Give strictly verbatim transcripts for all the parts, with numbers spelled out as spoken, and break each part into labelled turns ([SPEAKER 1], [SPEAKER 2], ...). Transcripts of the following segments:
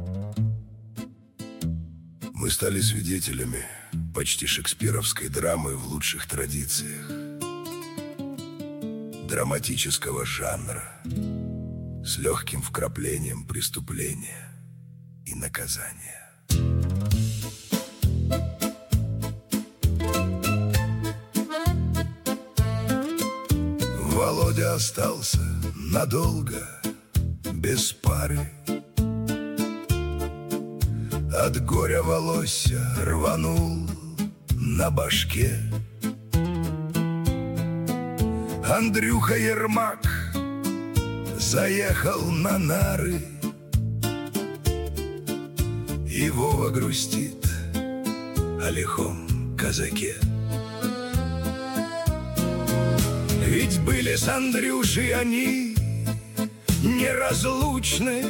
[SPEAKER 1] Мы стали свидетелями почти шекспировской драмы в лучших традициях драматического жанра с легким вкраплением преступления и наказания. Володя остался надолго без пары. От горя волосся рванул на башке. Андрюха Ермак заехал на нары, и Вова грустит о лихом казаке. Ведь были с Андрюшей они неразлучны,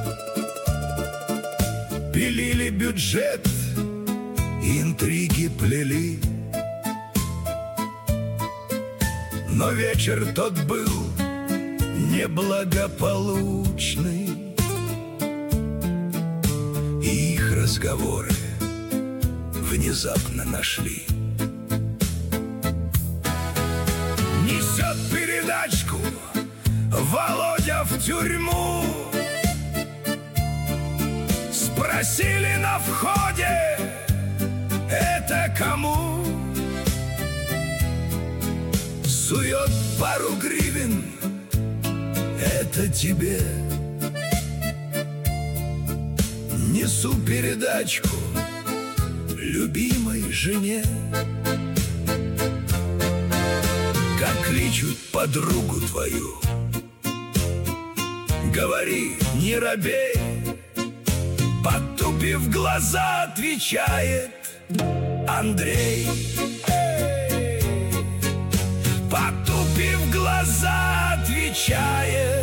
[SPEAKER 1] пилили бюджет, интриги плели. Но вечер тот был неблагополучный, и их разговоры внезапно нашли. Несет передачку Володя в тюрьму. Спросили на входе: это кому? Сует пару гривен: это тебе. Несу передачку любимой жене. Как кличут подругу твою, говори, не робей. Потупив глаза, отвечает Андрей. Потупив глаза, отвечает